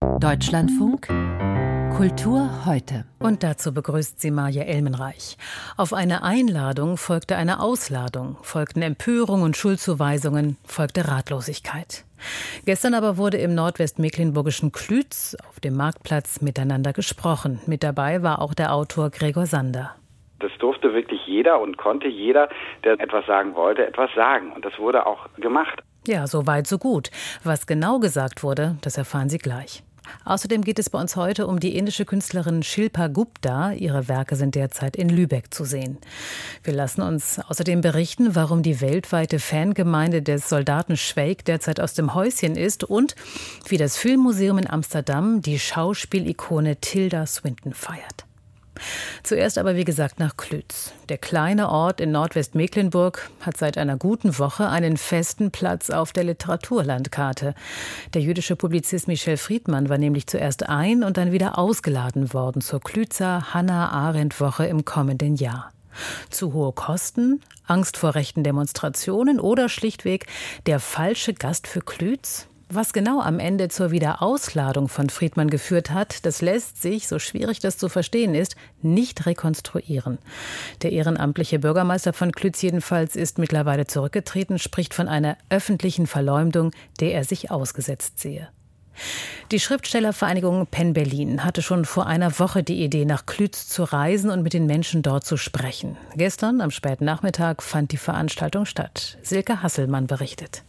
Deutschlandfunk Kultur heute. Und dazu begrüßt sie Maja Elmenreich. Auf eine Einladung folgte eine Ausladung, folgten Empörung und Schuldzuweisungen, folgte Ratlosigkeit. Gestern aber wurde im nordwestmecklenburgischen Klütz auf dem Marktplatz miteinander gesprochen. Mit dabei war auch der Autor Gregor Sander. Das durfte wirklich jeder und konnte jeder, der etwas sagen wollte, etwas sagen. Und das wurde auch gemacht. Ja, so weit, so gut. Was genau gesagt wurde, das erfahren Sie gleich. Außerdem geht es bei uns heute um die indische Künstlerin Shilpa Gupta. Ihre Werke sind derzeit in Lübeck zu sehen. Wir lassen uns außerdem berichten, warum die weltweite Fangemeinde des Soldaten Schweik derzeit aus dem Häuschen ist und wie das Filmmuseum in Amsterdam die Schauspielikone Tilda Swinton feiert. Zuerst aber, wie gesagt, nach Klütz. Der kleine Ort in Nordwestmecklenburg hat seit einer guten Woche einen festen Platz auf der Literaturlandkarte. Der jüdische Publizist Michel Friedmann war nämlich zuerst und dann wieder ausgeladen worden zur Klützer Hannah-Arendt-Woche im kommenden Jahr. Zu hohe Kosten, Angst vor rechten Demonstrationen oder schlichtweg der falsche Gast für Klütz? Was genau am Ende zur Wiederausladung von Friedmann geführt hat, das lässt sich, so schwierig das zu verstehen ist, nicht rekonstruieren. Der ehrenamtliche Bürgermeister von Klütz jedenfalls ist mittlerweile zurückgetreten, spricht von einer öffentlichen Verleumdung, der er sich ausgesetzt sehe. Die Schriftstellervereinigung PEN Berlin hatte schon vor einer Woche die Idee, nach Klütz zu reisen und mit den Menschen dort zu sprechen. Gestern, am späten Nachmittag, fand die Veranstaltung statt. Silke Hasselmann berichtet.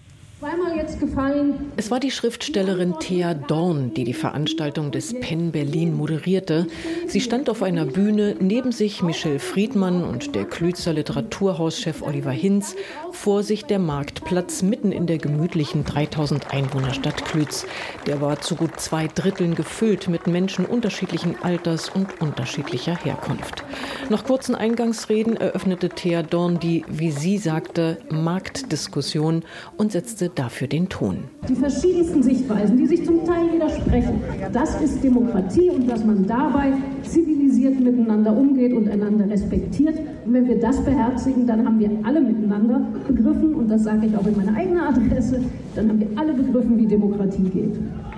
Es war die Schriftstellerin Thea Dorn, die die Veranstaltung des PEN Berlin moderierte. Sie stand auf einer Bühne, neben sich Michel Friedmann und der Klützer Literaturhauschef Oliver Hinz, vor sich der Marktplatz mitten in der gemütlichen 3000 Einwohnerstadt Klütz. Der war zu gut 2/3 gefüllt mit Menschen unterschiedlichen Alters und unterschiedlicher Herkunft. Nach kurzen Eingangsreden eröffnete Thea Dorn die, wie sie sagte, Marktdiskussion und setzte dafür den Ton. Die verschiedensten Sichtweisen, die sich zum Teil widersprechen, das ist Demokratie und dass man dabei zivilisiert miteinander umgeht und einander respektiert. Und wenn wir das beherzigen, dann haben wir alle miteinander begriffen, und das sage ich auch in meiner eigenen Adresse, dann haben wir alle begriffen, wie Demokratie geht.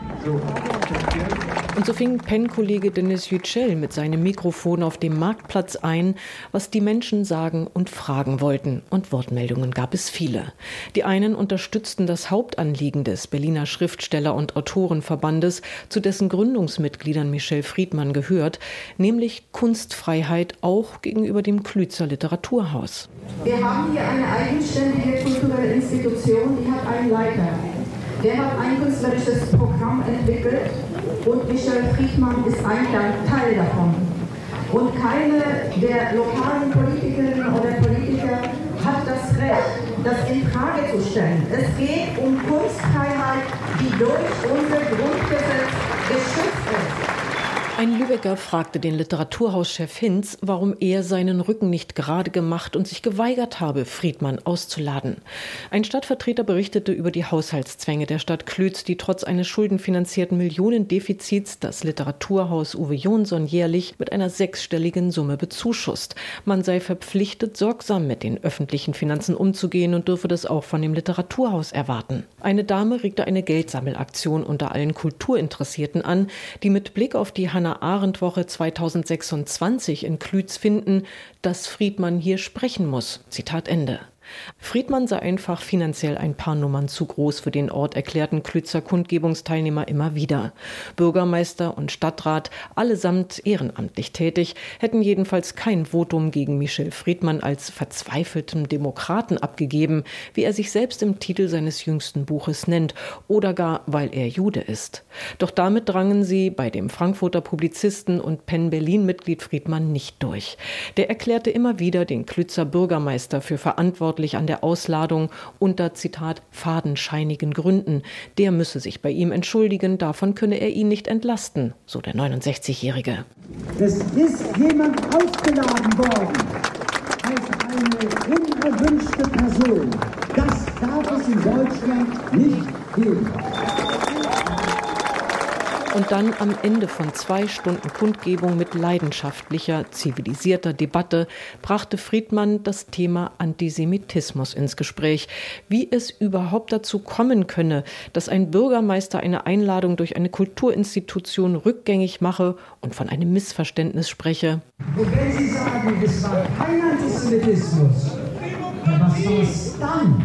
Und so fing PEN-Kollege Dennis Yücel mit seinem Mikrofon auf dem Marktplatz ein, was die Menschen sagen und fragen wollten. Und Wortmeldungen gab es viele. Die einen unterstützten das Hauptanliegen des Berliner Schriftsteller- und Autorenverbandes, zu dessen Gründungsmitgliedern Michel Friedmann gehört, nämlich Kunstfreiheit auch gegenüber dem Klützer Literaturhaus. Wir haben hier eine eigenständige kulturelle Institution, die hat einen Leiter. Der hat ein künstlerisches Programm entwickelt und Michel Friedmann ist ein Teil davon. Und keine der lokalen Politikerinnen oder Politiker hat das Recht, das in Frage zu stellen. Es geht um Kunstfreiheit, die durch unser Grundgesetz geschützt ist. Ein Lübecker fragte den Literaturhauschef Hinz, warum er seinen Rücken nicht gerade gemacht und sich geweigert habe, Friedmann auszuladen. Ein Stadtvertreter berichtete über die Haushaltszwänge der Stadt Klütz, die trotz eines schuldenfinanzierten Millionendefizits das Literaturhaus Uwe Jonsson jährlich mit einer 6-stelligen Summe bezuschusst. Man sei verpflichtet, sorgsam mit den öffentlichen Finanzen umzugehen und dürfe das auch von dem Literaturhaus erwarten. Eine Dame regte eine Geldsammelaktion unter allen Kulturinteressierten an, die mit Blick auf die Hannah-Arendt-Woche 2026 in Klütz finden, dass Friedmann hier sprechen muss. Zitat Ende. Friedmann sei einfach finanziell ein paar Nummern zu groß für den Ort, erklärten Klützer Kundgebungsteilnehmer immer wieder. Bürgermeister und Stadtrat, allesamt ehrenamtlich tätig, hätten jedenfalls kein Votum gegen Michel Friedmann als verzweifeltem Demokraten abgegeben, wie er sich selbst im Titel seines jüngsten Buches nennt, oder gar, weil er Jude ist. Doch damit drangen sie bei dem Frankfurter Publizisten und PEN Berlin-Mitglied Friedmann nicht durch. Der erklärte immer wieder den Klützer Bürgermeister für verantwortlich an der Ausladung unter, Zitat, fadenscheinigen Gründen. Der müsse sich bei ihm entschuldigen, davon könne er ihn nicht entlasten, so der 69-Jährige. Es ist jemand ausgeladen worden als eine unerwünschte Person. Das darf es in Deutschland nicht geben. Und dann am Ende von 2 Stunden Kundgebung mit leidenschaftlicher, zivilisierter Debatte brachte Friedmann das Thema Antisemitismus ins Gespräch. Wie es überhaupt dazu kommen könne, dass ein Bürgermeister eine Einladung durch eine Kulturinstitution rückgängig mache und von einem Missverständnis spreche. Und wenn Sie sagen, es war kein Antisemitismus, was war es dann?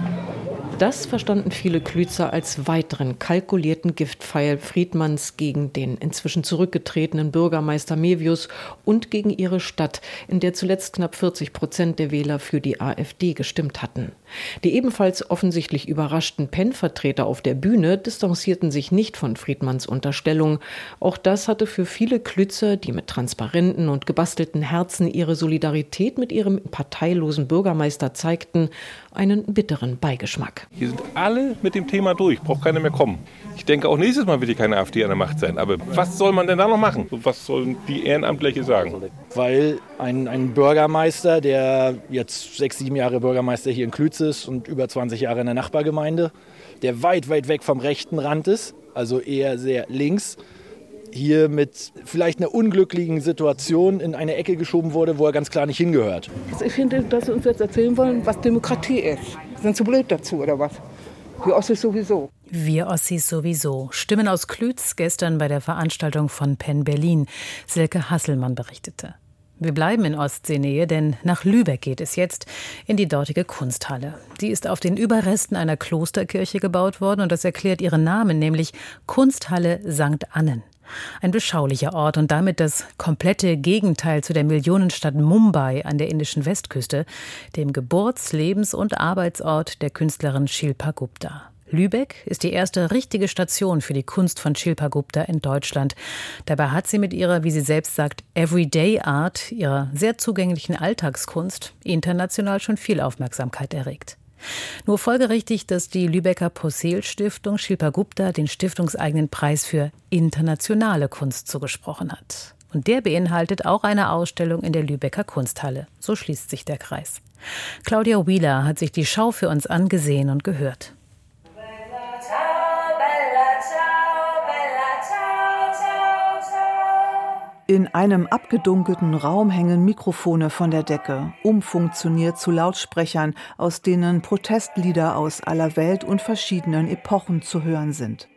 Das verstanden viele Klützer als weiteren kalkulierten Giftpfeil Friedmanns gegen den inzwischen zurückgetretenen Bürgermeister Mevius und gegen ihre Stadt, in der zuletzt knapp 40% der Wähler für die AfD gestimmt hatten. Die ebenfalls offensichtlich überraschten PEN-Vertreter auf der Bühne distanzierten sich nicht von Friedmanns Unterstellung. Auch das hatte für viele Klützer, die mit transparenten und gebastelten Herzen ihre Solidarität mit ihrem parteilosen Bürgermeister zeigten, einen bitteren Beigeschmack. Hier sind alle mit dem Thema durch, braucht keiner mehr kommen. Ich denke, auch nächstes Mal wird hier keine AfD an der Macht sein. Aber was soll man denn da noch machen? Was sollen die Ehrenamtliche sagen? Weil ein Bürgermeister, der jetzt 6, 7 Jahre Bürgermeister hier in Klütz ist und über 20 Jahre in der Nachbargemeinde, der weit, weit weg vom rechten Rand ist, also eher sehr links, hier mit vielleicht einer unglücklichen Situation in eine Ecke geschoben wurde, wo er ganz klar nicht hingehört. Ich finde, dass Sie uns jetzt erzählen wollen, was Demokratie ist. Sind Sie blöd dazu, oder was? Wir Ossis sowieso. Wir Ossis sowieso. Stimmen aus Klütz gestern bei der Veranstaltung von PEN Berlin. Silke Hasselmann berichtete. Wir bleiben in Ostseenähe, denn nach Lübeck geht es jetzt in die dortige Kunsthalle. Die ist auf den Überresten einer Klosterkirche gebaut worden und das erklärt ihren Namen, nämlich Kunsthalle St. Annen. Ein beschaulicher Ort und damit das komplette Gegenteil zu der Millionenstadt Mumbai an der indischen Westküste, dem Geburts-, Lebens- und Arbeitsort der Künstlerin Shilpa Gupta. Lübeck ist die erste richtige Station für die Kunst von Shilpa Gupta in Deutschland. Dabei hat sie mit ihrer, wie sie selbst sagt, Everyday Art, ihrer sehr zugänglichen Alltagskunst, international schon viel Aufmerksamkeit erregt. Nur folgerichtig, dass die Lübecker Possehl-Stiftung Shilpa Gupta den stiftungseigenen Preis für internationale Kunst zugesprochen hat. Und der beinhaltet auch eine Ausstellung in der Lübecker Kunsthalle. So schließt sich der Kreis. Claudia Wheeler hat sich die Schau für uns angesehen und gehört. In einem abgedunkelten Raum hängen Mikrofone von der Decke, umfunktioniert zu Lautsprechern, aus denen Protestlieder aus aller Welt und verschiedenen Epochen zu hören sind.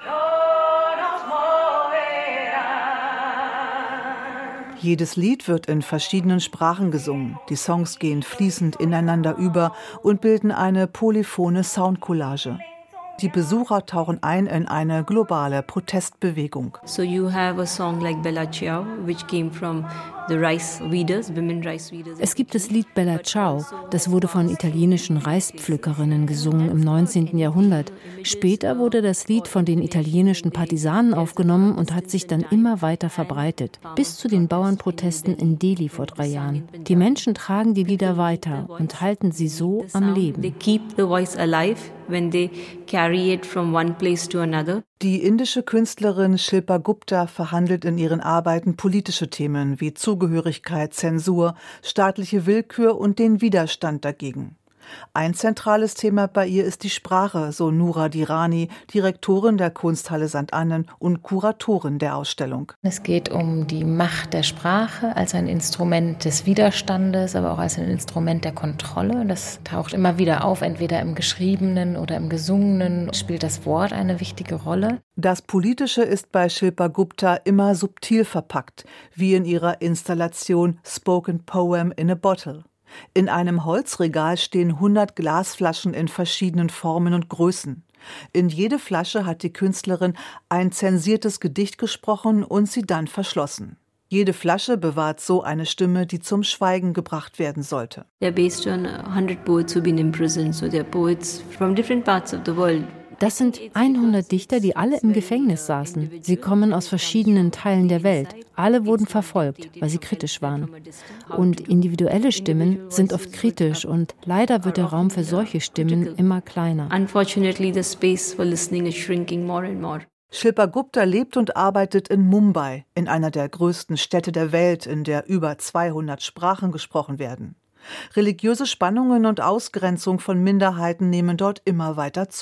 Jedes Lied wird in verschiedenen Sprachen gesungen. Die Songs gehen fließend ineinander über und bilden eine polyphone Soundcollage. Die Besucher tauchen ein in eine globale Protestbewegung. So you have a song like Bella Ciao, which came from the rice weeders, women rice weeders. Es gibt das Lied Bella Ciao, das wurde von italienischen Reispflückerinnen gesungen im 19. Jahrhundert. Später wurde das Lied von den italienischen Partisanen aufgenommen und hat sich dann immer weiter verbreitet, bis zu den Bauernprotesten in Delhi vor 3 Jahren. Die Menschen tragen die Lieder weiter und halten sie so am Leben. They keep the voice alive when they carry it from one place to another. Die indische Künstlerin Shilpa Gupta verhandelt in ihren Arbeiten politische Themen wie Zugehörigkeit, Zensur, staatliche Willkür und den Widerstand dagegen. Ein zentrales Thema bei ihr ist die Sprache, so Nura Dirani, Direktorin der Kunsthalle St. Annen und Kuratorin der Ausstellung. Es geht um die Macht der Sprache als ein Instrument des Widerstandes, aber auch als ein Instrument der Kontrolle. Das taucht immer wieder auf, entweder im Geschriebenen oder im Gesungenen spielt das Wort eine wichtige Rolle. Das Politische ist bei Shilpa Gupta immer subtil verpackt, wie in ihrer Installation Spoken Poem in a Bottle. In einem Holzregal stehen 100 Glasflaschen in verschiedenen Formen und Größen. In jede Flasche hat die Künstlerin ein zensiertes Gedicht gesprochen und sie dann verschlossen. Jede Flasche bewahrt so eine Stimme, die zum Schweigen gebracht werden sollte. They're based on 100 poets who've been imprisoned, so they're poets from different parts of the world. Das sind 100 Dichter, die alle im Gefängnis saßen. Sie kommen aus verschiedenen Teilen der Welt. Alle wurden verfolgt, weil sie kritisch waren. Und individuelle Stimmen sind oft kritisch und leider wird der Raum für solche Stimmen immer kleiner. Unfortunately, the space for listening is shrinking more and more. Shilpa Gupta lebt und arbeitet in Mumbai, in einer der größten Städte der Welt, in der über 200 Sprachen gesprochen werden. Religiöse Spannungen und Ausgrenzung von Minderheiten nehmen dort immer weiter zu.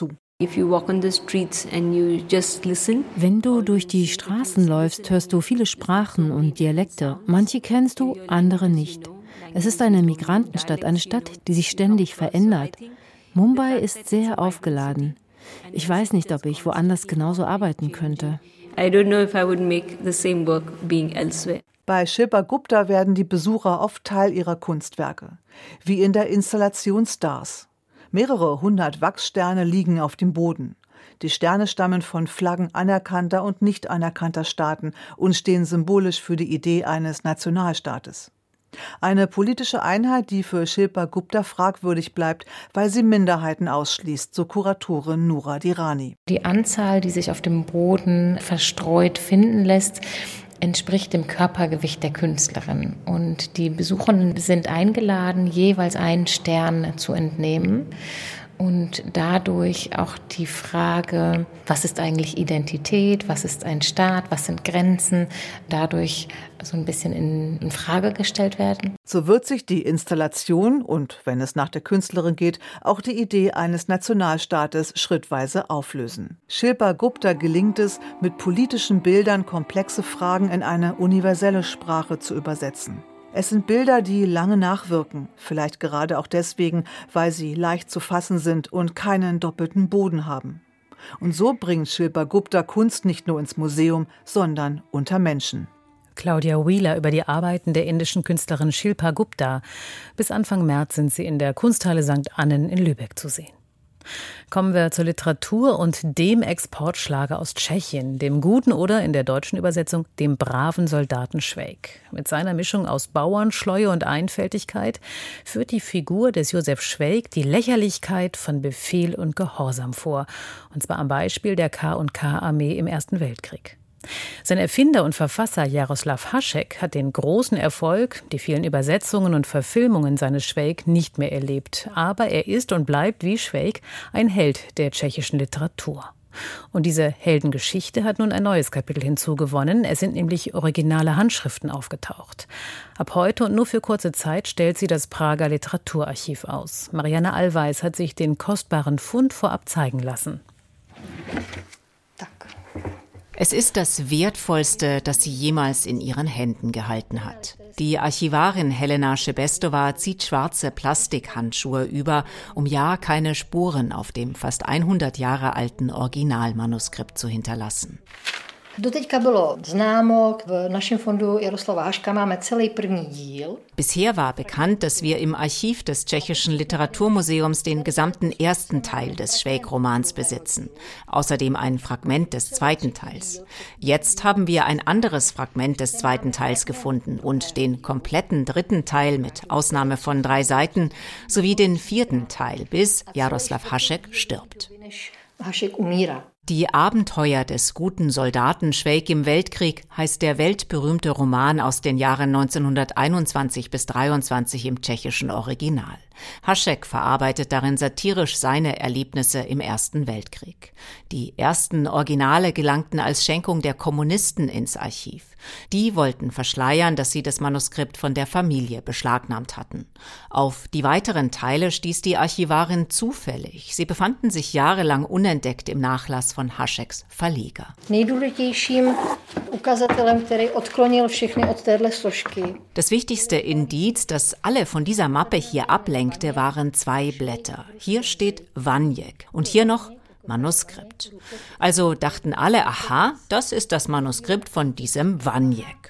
Wenn du durch die Straßen läufst, hörst du viele Sprachen und Dialekte. Manche kennst du, andere nicht. Es ist eine Migrantenstadt, eine Stadt, die sich ständig verändert. Mumbai ist sehr aufgeladen. Ich weiß nicht, ob ich woanders genauso arbeiten könnte. Bei Shilpa Gupta werden die Besucher oft Teil ihrer Kunstwerke, wie in der Installation Stars. Mehrere 100 Wachssterne liegen auf dem Boden. Die Sterne stammen von Flaggen anerkannter und nicht anerkannter Staaten und stehen symbolisch für die Idee eines Nationalstaates. Eine politische Einheit, die für Shilpa Gupta fragwürdig bleibt, weil sie Minderheiten ausschließt, so Kuratorin Noora Dirani. Die Anzahl, die sich auf dem Boden verstreut finden lässt, entspricht dem Körpergewicht der Künstlerin. Und die Besucherinnen sind eingeladen, jeweils einen Stern zu entnehmen. Und dadurch auch die Frage, was ist eigentlich Identität, was ist ein Staat, was sind Grenzen, dadurch so ein bisschen in Frage gestellt werden. So wird sich die Installation und, wenn es nach der Künstlerin geht, auch die Idee eines Nationalstaates schrittweise auflösen. Shilpa Gupta gelingt es, mit politischen Bildern komplexe Fragen in eine universelle Sprache zu übersetzen. Es sind Bilder, die lange nachwirken, vielleicht gerade auch deswegen, weil sie leicht zu fassen sind und keinen doppelten Boden haben. Und so bringt Shilpa Gupta Kunst nicht nur ins Museum, sondern unter Menschen. Claudia Wheeler über die Arbeiten der indischen Künstlerin Shilpa Gupta. Bis Anfang März sind sie in der Kunsthalle St. Annen in Lübeck zu sehen. Kommen wir zur Literatur und dem Exportschlager aus Tschechien, dem guten oder in der deutschen Übersetzung dem braven Soldaten Švejk. Mit seiner Mischung aus Bauernschleue und Einfältigkeit führt die Figur des Josef Švejk die Lächerlichkeit von Befehl und Gehorsam vor, und zwar am Beispiel der K&K-Armee im Ersten Weltkrieg. Sein Erfinder und Verfasser Jaroslav Hašek hat den großen Erfolg, die vielen Übersetzungen und Verfilmungen seines Švejk nicht mehr erlebt. Aber er ist und bleibt wie Švejk ein Held der tschechischen Literatur. Und diese Heldengeschichte hat nun ein neues Kapitel hinzugewonnen. Es sind nämlich originale Handschriften aufgetaucht. Ab heute und nur für kurze Zeit stellt sie das Prager Literaturarchiv aus. Marianne Allweis hat sich den kostbaren Fund vorab zeigen lassen. Es ist das Wertvollste, das sie jemals in ihren Händen gehalten hat. Die Archivarin Helena Šebestova zieht schwarze Plastikhandschuhe über, um ja keine Spuren auf dem fast 100 Jahre alten Originalmanuskript zu hinterlassen. Bisher war bekannt, dass wir im Archiv des Tschechischen Literaturmuseums den gesamten ersten Teil des Švejk-Romans besitzen. Außerdem ein Fragment des zweiten Teils. Jetzt haben wir ein anderes Fragment des zweiten Teils gefunden und den kompletten dritten Teil mit Ausnahme von 3 Seiten sowie den vierten Teil, bis Jaroslav Hašek stirbt. Die Abenteuer des guten Soldaten Švejk im Weltkrieg heißt der weltberühmte Roman aus den Jahren 1921 bis 1923 im tschechischen Original. Hašek verarbeitet darin satirisch seine Erlebnisse im Ersten Weltkrieg. Die ersten Originale gelangten als Schenkung der Kommunisten ins Archiv. Die wollten verschleiern, dass sie das Manuskript von der Familie beschlagnahmt hatten. Auf die weiteren Teile stieß die Archivarin zufällig. Sie befanden sich jahrelang unentdeckt im Nachlass von Hašeks Verleger. Das wichtigste Indiz, das alle von dieser Mappe hier ablenkte, waren 2 Blätter. Hier steht Vanjek und hier noch Manuskript. Also dachten alle, aha, das ist das Manuskript von diesem Vanjek.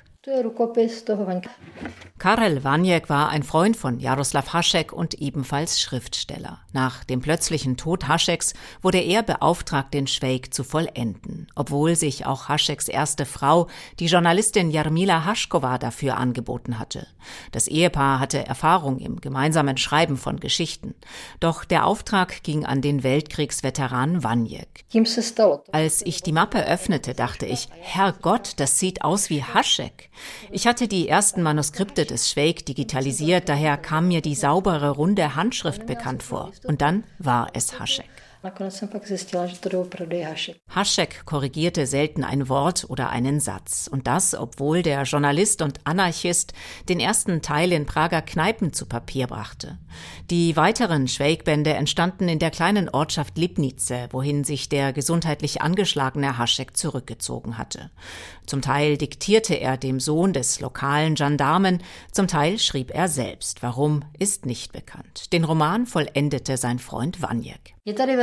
Karel Vanjek war ein Freund von Jaroslav Hašek und ebenfalls Schriftsteller. Nach dem plötzlichen Tod Hašeks wurde er beauftragt, den Švejk zu vollenden, obwohl sich auch Hašeks erste Frau, die Journalistin Jarmila Hašková, dafür angeboten hatte. Das Ehepaar hatte Erfahrung im gemeinsamen Schreiben von Geschichten. Doch der Auftrag ging an den Weltkriegsveteran Vanjek. Als ich die Mappe öffnete, dachte ich, Herrgott, das sieht aus wie Hašek. Ich hatte die ersten Manuskripte des Švejk digitalisiert, daher kam mir die saubere, runde Handschrift bekannt vor. Und dann war es Hašek. Hašek korrigierte selten ein Wort oder einen Satz. Und das, obwohl der Journalist und Anarchist den ersten Teil in Prager Kneipen zu Papier brachte. Die weiteren Švejk-Bände entstanden in der kleinen Ortschaft Lipnice, wohin sich der gesundheitlich angeschlagene Hašek zurückgezogen hatte. Zum Teil diktierte er dem Sohn des lokalen Gendarmen, zum Teil schrieb er selbst. Warum, ist nicht bekannt. Den Roman vollendete sein Freund Vaněk.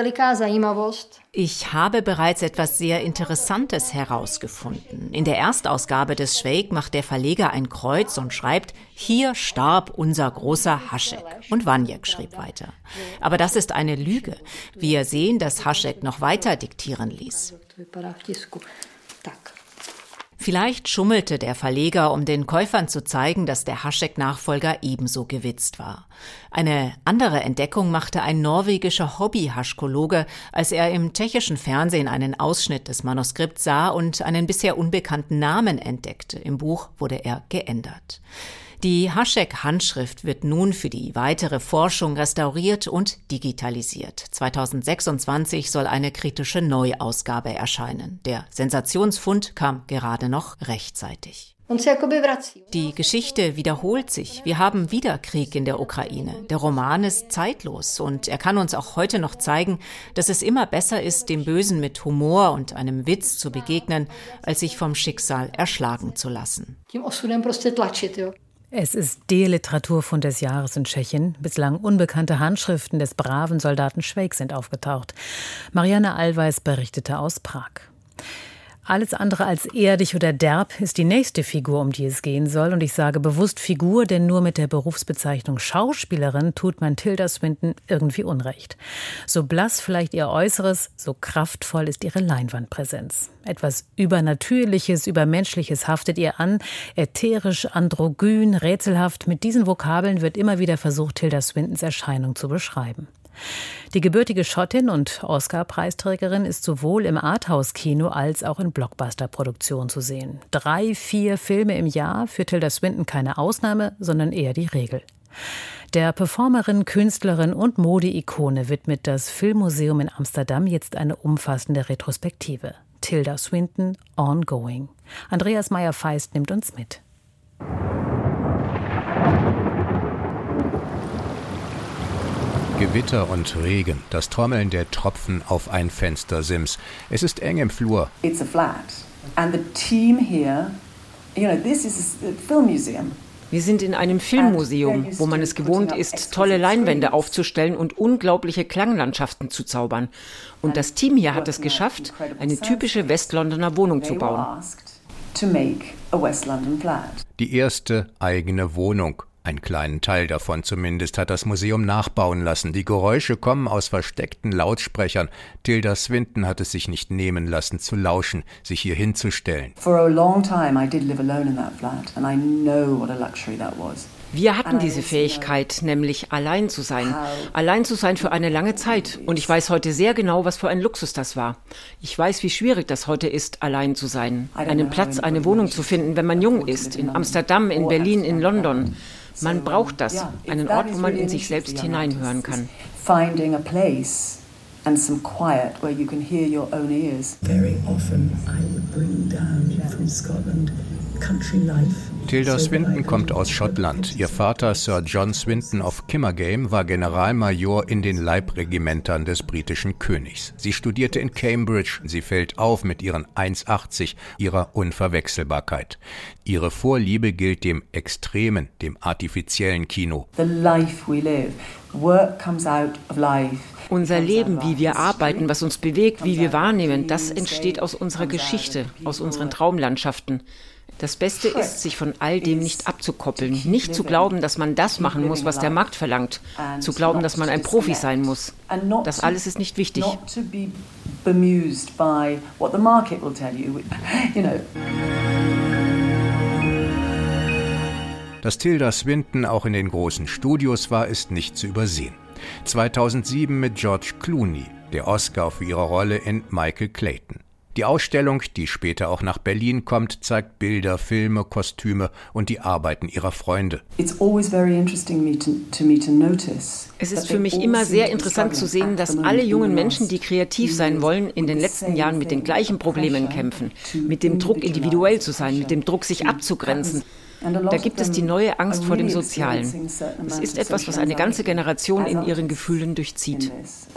Ich habe bereits etwas sehr Interessantes herausgefunden. In der Erstausgabe des Švejk macht der Verleger ein Kreuz und schreibt, hier starb unser großer Hašek. Und Vaněk schrieb weiter. Aber das ist eine Lüge. Wir sehen, dass Hašek noch weiter diktieren ließ. Vielleicht schummelte der Verleger, um den Käufern zu zeigen, dass der Hašek-Nachfolger ebenso gewitzt war. Eine andere Entdeckung machte ein norwegischer Hobby-Haschkologe, als er im tschechischen Fernsehen einen Ausschnitt des Manuskripts sah und einen bisher unbekannten Namen entdeckte. Im Buch wurde er geändert. Die Hašek-Handschrift wird nun für die weitere Forschung restauriert und digitalisiert. 2026 soll eine kritische Neuausgabe erscheinen. Der Sensationsfund kam gerade noch rechtzeitig. Die Geschichte wiederholt sich. Wir haben wieder Krieg in der Ukraine. Der Roman ist zeitlos und er kann uns auch heute noch zeigen, dass es immer besser ist, dem Bösen mit Humor und einem Witz zu begegnen, als sich vom Schicksal erschlagen zu lassen. Es ist der Literaturfund des Jahres in Tschechien. Bislang unbekannte Handschriften des braven Soldaten Švejk sind aufgetaucht. Marianne Allweis berichtete aus Prag. Alles andere als erdig oder derb ist die nächste Figur, um die es gehen soll. Und ich sage bewusst Figur, denn nur mit der Berufsbezeichnung Schauspielerin tut man Tilda Swinton irgendwie Unrecht. So blass vielleicht ihr Äußeres, so kraftvoll ist ihre Leinwandpräsenz. Etwas Übernatürliches, Übermenschliches haftet ihr an, ätherisch, androgyn, rätselhaft. Mit diesen Vokabeln wird immer wieder versucht, Tilda Swintons Erscheinung zu beschreiben. Die gebürtige Schottin und Oscar-Preisträgerin ist sowohl im Arthouse-Kino als auch in Blockbuster-Produktionen zu sehen. 3-4 Filme im Jahr, für Tilda Swinton keine Ausnahme, sondern eher die Regel. Der Performerin, Künstlerin und Mode-Ikone widmet das Filmmuseum in Amsterdam jetzt eine umfassende Retrospektive. Tilda Swinton Ongoing. Andreas Meyer-Feist nimmt uns mit. Gewitter und Regen, das Trommeln der Tropfen auf ein Fenstersims. Es ist eng im Flur. It's a flat. And the team here, this is a film museum. Wir sind in einem Filmmuseum, wo man es gewohnt ist, tolle Leinwände aufzustellen und unglaubliche Klanglandschaften zu zaubern. Und das Team hier hat es geschafft, eine typische Westlondoner Wohnung zu bauen. Die erste eigene Wohnung. Einen kleinen Teil davon zumindest hat das Museum nachbauen lassen. Die Geräusche kommen aus versteckten Lautsprechern. Tilda Swinton hat es sich nicht nehmen lassen, zu lauschen, sich hier hinzustellen. Wir hatten diese Fähigkeit, nämlich allein zu sein. Allein zu sein für eine lange Zeit. Und ich weiß heute sehr genau, was für ein Luxus das war. Ich weiß, wie schwierig das heute ist, allein zu sein. Einen Platz, eine Wohnung zu finden, wenn man jung ist. In Amsterdam, in Berlin, in London. Man braucht das. Einen Ort, wo man in sich selbst hineinhören kann. Finding a place and some quiet where you can hear your own ears. Very often I would bring down from Scotland country life. Tilda Swinton kommt aus Schottland. Ihr Vater, Sir John Swinton of Kimmergame, war Generalmajor in den Leibregimentern des britischen Königs. Sie studierte in Cambridge. Sie fällt auf mit ihren 1,80, ihrer Unverwechselbarkeit. Ihre Vorliebe gilt dem extremen, dem artifiziellen Kino. The life we live. Work comes out of life. Unser Leben, wie wir arbeiten, was uns bewegt, wie wir wahrnehmen, das entsteht aus unserer Geschichte, aus unseren Traumlandschaften. Das Beste ist, sich von all dem nicht abzukoppeln, nicht zu glauben, dass man das machen muss, was der Markt verlangt, zu glauben, dass man ein Profi sein muss. Das alles ist nicht wichtig. Dass Tilda Swinton auch in den großen Studios war, ist nicht zu übersehen. 2007 mit George Clooney, der Oscar für ihre Rolle in Michael Clayton. Die Ausstellung, die später auch nach Berlin kommt, zeigt Bilder, Filme, Kostüme und die Arbeiten ihrer Freunde. Es ist für mich immer sehr interessant zu sehen, dass alle jungen Menschen, die kreativ sein wollen, in den letzten Jahren mit den gleichen Problemen kämpfen. Mit dem Druck, individuell zu sein, mit dem Druck, sich abzugrenzen. Da gibt es die neue Angst vor dem Sozialen. Es ist etwas, was eine ganze Generation in ihren Gefühlen durchzieht.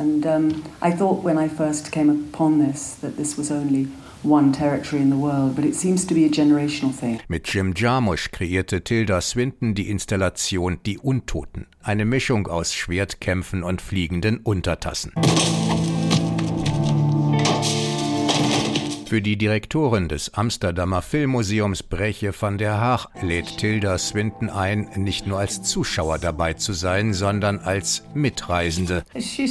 Mit Jim Jarmusch kreierte Tilda Swinton die Installation Die Untoten, eine Mischung aus Schwertkämpfen und fliegenden Untertassen. Für die Direktorin des Amsterdamer Filmmuseums Brechtje van der Haag lädt Tilda Swinton ein, nicht nur als Zuschauer dabei zu sein, sondern als Mitreisende. Sie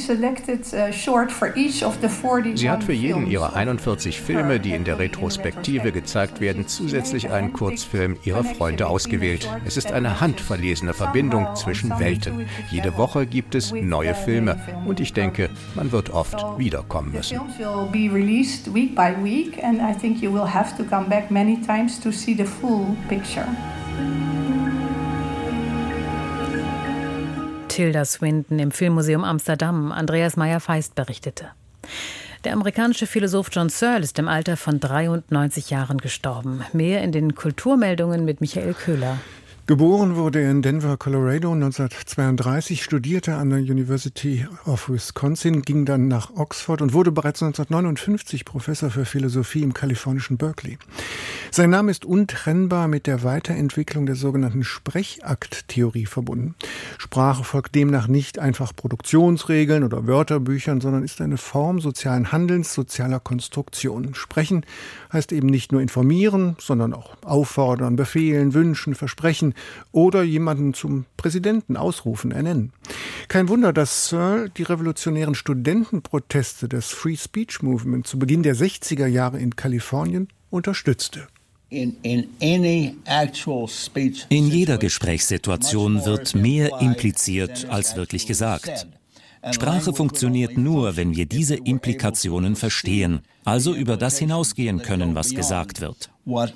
hat für jeden ihrer 41 Filme, die in der Retrospektive gezeigt werden, zusätzlich einen Kurzfilm ihrer Freunde ausgewählt. Es ist eine handverlesene Verbindung zwischen Welten. Jede Woche gibt es neue Filme und ich denke, man wird oft wiederkommen müssen. And I think you will have to come back many times to see the full picture. Tilda Swinton im Filmmuseum Amsterdam, Andreas Meyer-Feist berichtete. Der amerikanische Philosoph John Searle ist im Alter von 93 Jahren gestorben. Mehr in den Kulturmeldungen mit Michael Köhler. Geboren wurde er in Denver, Colorado 1932, studierte an der University of Wisconsin, ging dann nach Oxford und wurde bereits 1959 Professor für Philosophie im kalifornischen Berkeley. Sein Name ist untrennbar mit der Weiterentwicklung der sogenannten Sprechakttheorie verbunden. Sprache folgt demnach nicht einfach Produktionsregeln oder Wörterbüchern, sondern ist eine Form sozialen Handelns, sozialer Konstruktion. Sprechen heißt eben nicht nur informieren, sondern auch auffordern, befehlen, wünschen, versprechen oder jemanden zum Präsidenten ausrufen, ernennen. Kein Wunder, dass Searle die revolutionären Studentenproteste des Free Speech Movement zu Beginn der 60er Jahre in Kalifornien unterstützte. In jeder Gesprächssituation wird mehr impliziert als wirklich gesagt. Sprache funktioniert nur, wenn wir diese Implikationen verstehen, also über das hinausgehen können, was gesagt wird.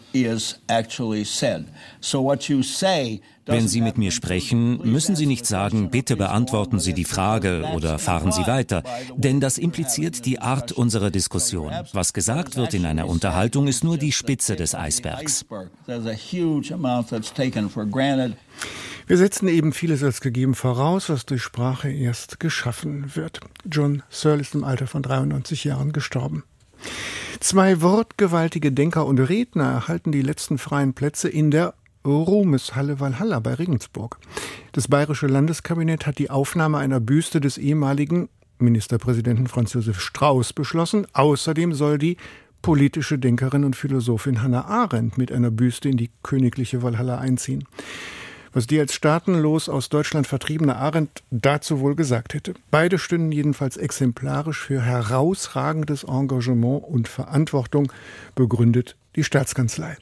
Wenn Sie mit mir sprechen, müssen Sie nicht sagen, bitte beantworten Sie die Frage oder fahren Sie weiter, denn das impliziert die Art unserer Diskussion. Was gesagt wird in einer Unterhaltung, ist nur die Spitze des Eisbergs. Wir setzen eben vieles als gegeben voraus, was durch Sprache erst geschaffen wird. John Searle ist im Alter von 93 Jahren gestorben. 2 wortgewaltige Denker und Redner erhalten die letzten freien Plätze in der Ruhmeshalle Walhalla bei Regensburg. Das Bayerische Landeskabinett hat die Aufnahme einer Büste des ehemaligen Ministerpräsidenten Franz Josef Strauß beschlossen. Außerdem soll die politische Denkerin und Philosophin Hannah Arendt mit einer Büste in die königliche Walhalla einziehen. Was die als staatenlos aus Deutschland vertriebene Arendt dazu wohl gesagt hätte. Beide stünden jedenfalls exemplarisch für herausragendes Engagement und Verantwortung, begründet die Staatskanzlei.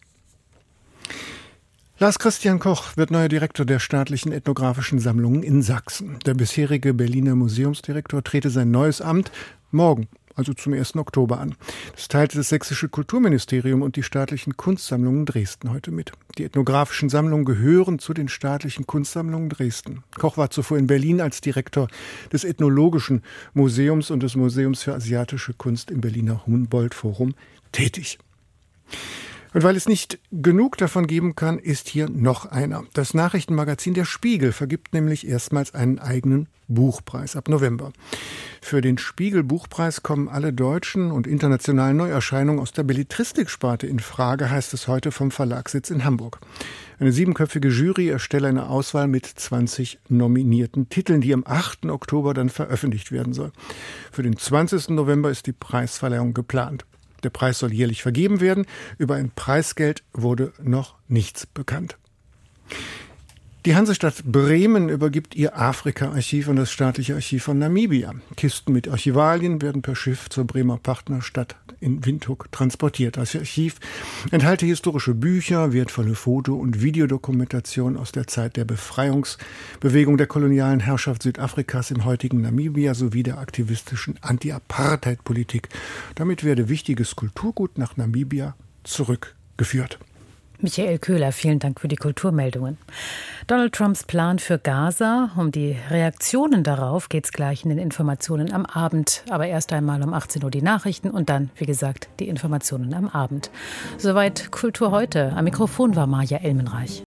Lars Christian Koch wird neuer Direktor der Staatlichen Ethnografischen Sammlungen in Sachsen. Der bisherige Berliner Museumsdirektor trete sein neues Amt morgen, also zum 1. Oktober an. Das teilte das Sächsische Kulturministerium und die staatlichen Kunstsammlungen Dresden heute mit. Die ethnografischen Sammlungen gehören zu den staatlichen Kunstsammlungen Dresden. Koch war zuvor in Berlin als Direktor des Ethnologischen Museums und des Museums für asiatische Kunst im Berliner Humboldt-Forum tätig. Und weil es nicht genug davon geben kann, ist hier noch einer. Das Nachrichtenmagazin Der Spiegel vergibt nämlich erstmals einen eigenen Buchpreis ab November. Für den Spiegel-Buchpreis kommen alle deutschen und internationalen Neuerscheinungen aus der Belletristiksparte in Frage, heißt es heute vom Verlagssitz in Hamburg. Eine 7-köpfige Jury erstelle eine Auswahl mit 20 nominierten Titeln, die am 8. Oktober dann veröffentlicht werden soll. Für den 20. November ist die Preisverleihung geplant. Der Preis soll jährlich vergeben werden. Über ein Preisgeld wurde noch nichts bekannt. Die Hansestadt Bremen übergibt ihr Afrika-Archiv an das staatliche Archiv von Namibia. Kisten mit Archivalien werden per Schiff zur Bremer Partnerstadt in Windhoek transportiert. Das Archiv enthalte historische Bücher, wertvolle Foto- und Videodokumentation aus der Zeit der Befreiungsbewegung der kolonialen Herrschaft Südafrikas im heutigen Namibia sowie der aktivistischen Anti-Apartheid-Politik. Damit werde wichtiges Kulturgut nach Namibia zurückgeführt. Michael Köhler, vielen Dank für die Kulturmeldungen. Donald Trumps Plan für Gaza, um die Reaktionen darauf geht es gleich in den Informationen am Abend. Aber erst einmal um 18 Uhr die Nachrichten und dann, wie gesagt, die Informationen am Abend. Soweit Kultur heute. Am Mikrofon war Maja Elmenreich.